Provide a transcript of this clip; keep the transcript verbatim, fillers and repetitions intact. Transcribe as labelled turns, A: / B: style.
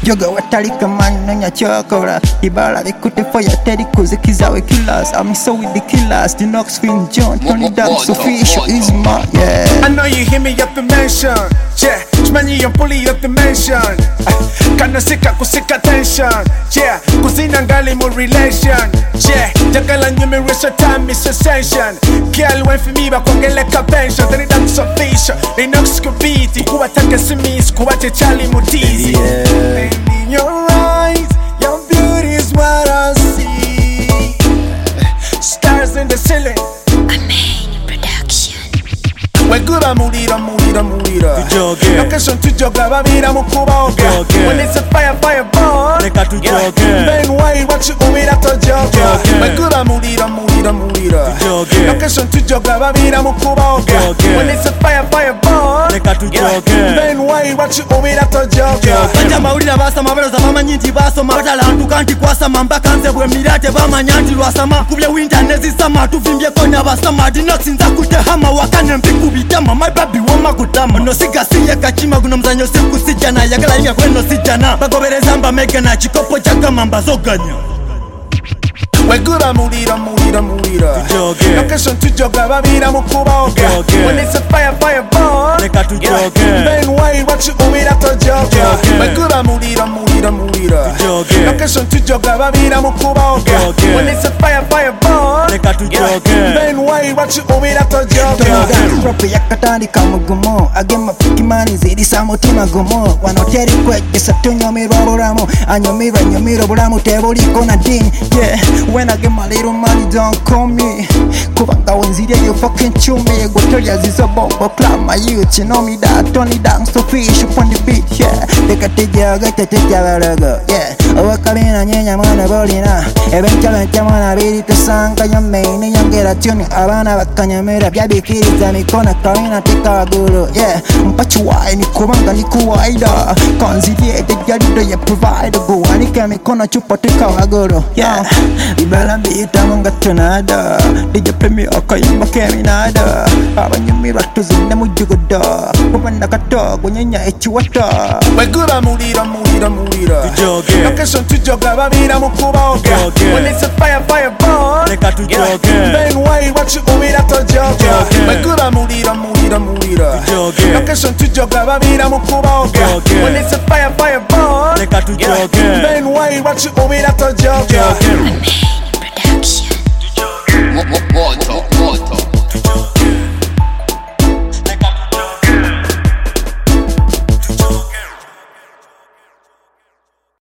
A: Yoga watalika man nanya chokora Ibala bikute for ya teddy kuzikiza we killers I'm so with the killers The Knox Queen John Tony Ducks official is my yeah
B: I know you hear me up the mention yeah Shmanyi yon puli up the mention Kana sika kusika tension yeah Kuzina ngali mo relation yeah Jakala numerous time is ascension Girl went for me bakongele ka pension Tony Ducks official The Knox kubiti Kuwa taka simis kuwa te chali mutizi yeah. In your eyes, your beauty is what I see. Stars in the ceiling.
C: Amain production.
B: We're good at Murira, Murira, Murira. Location to joga, Babira Mukuba. When it's a fire, fire burn. Then why watch you with that joga? We're good at Murira, Murira, Murira. Location to joga, Babira Mukuba. When it's a fire, fire burn. Then why watch you with that joga?
D: Banja mawulira basama baloza bamanyinti basoma batalanduka nti kwasama mpaka nze bwe mirate bamanyanti lwasama kubye winter nezisama tuvimbye konya basama dinosinza kutehama wakane mpikubitama my baby woma kutama no sigasiye kachima guno mzanyo siku sijana yagala inga kweno sijana bagobereza mba mege na chikopo chaka mamba zoganya.
B: We're good at Murira, Murira, Murira. Location to joga, Babira Mukuba. When it's a fire, fire burn. Then why watch you with that joga? We're good at Murira, Murira, Murira. Location to joga, Babira Mukuba. When it's a fire, fire burn. Then why watch you with that joga?
A: Proper yakatani kamugumo Agema pikimani zidi samutima gumo Wanoteri kweke satunyo miro ramo Anyo miro, anyo miro buramu teboli kona ding yeah When I get my little money, don't call me. Kubanga wenzire you fucking chew me. Go tell ya zizo bombo club my youth. You know me that Tony Ducks to fish up on the beat, yeah. Deka teja gata teja varago, yeah. Owakamina nyenya mwana bolina. Eventualmente mwana birita sanka yamene yangerazioni abana bakanyamera byabikiriza mikona kawina tika waguru, yeah. Mpachu wai ni kubanga ni kuwaida. Konzilie tejarido ya provider. Go anike mikona chupa tika waguru, yeah. Ibala mbita munga tunada Dija premi okayimba keminada Abanyumi batuzine mujuguda Kupanda kato kunyenya echiwata
B: We're good at Murira, Murira, Murira. Location to joga, Babira Mukuba. When it's a fire, fire burn. Then why watch you with that joga? We're good at Murira, Murira, Murira. Location to joga, Babira Mukuba. When it's a fire, fire burn. Then why watch you with that joga?
C: Amain production.